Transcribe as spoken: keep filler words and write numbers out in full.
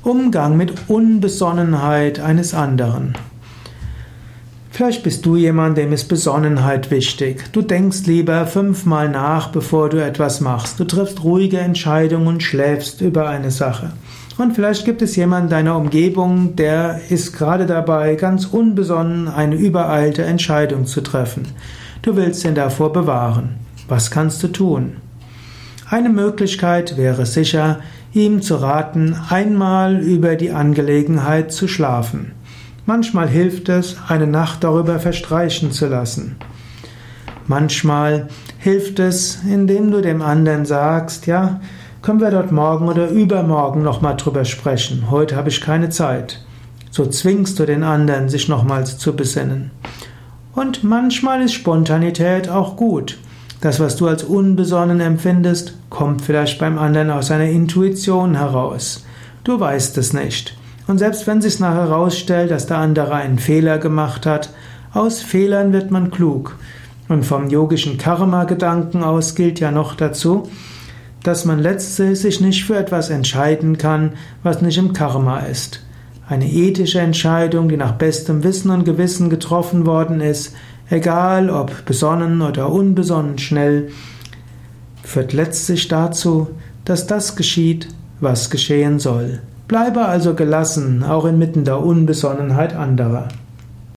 Umgang mit Unbesonnenheit eines anderen. Vielleicht bist du jemand, dem ist Besonnenheit wichtig. Du denkst lieber fünfmal nach, bevor du etwas machst. Du triffst ruhige Entscheidungen und schläfst über eine Sache. Und vielleicht gibt es jemanden in deiner Umgebung, der ist gerade dabei, ganz unbesonnen eine übereilte Entscheidung zu treffen. Du willst ihn davor bewahren. Was kannst du tun? Eine Möglichkeit wäre sicher, ihm zu raten, einmal über die Angelegenheit zu schlafen. Manchmal hilft es, eine Nacht darüber verstreichen zu lassen. Manchmal hilft es, indem du dem anderen sagst, ja, können wir dort morgen oder übermorgen nochmal drüber sprechen. Heute habe ich keine Zeit. So zwingst du den anderen, sich nochmals zu besinnen. Und manchmal ist Spontanität auch gut. Das, was du als unbesonnen empfindest, kommt vielleicht beim anderen aus seiner Intuition heraus. Du weißt es nicht. Und selbst wenn sich nachher herausstellt, dass der andere einen Fehler gemacht hat, aus Fehlern wird man klug. Und vom yogischen Karma-Gedanken aus gilt ja noch dazu, dass man letztlich sich nicht für etwas entscheiden kann, was nicht im Karma ist. Eine ethische Entscheidung, die nach bestem Wissen und Gewissen getroffen worden ist, egal ob besonnen oder unbesonnen schnell, führt letztlich dazu, dass das geschieht, was geschehen soll. Bleibe also gelassen, auch inmitten der Unbesonnenheit anderer.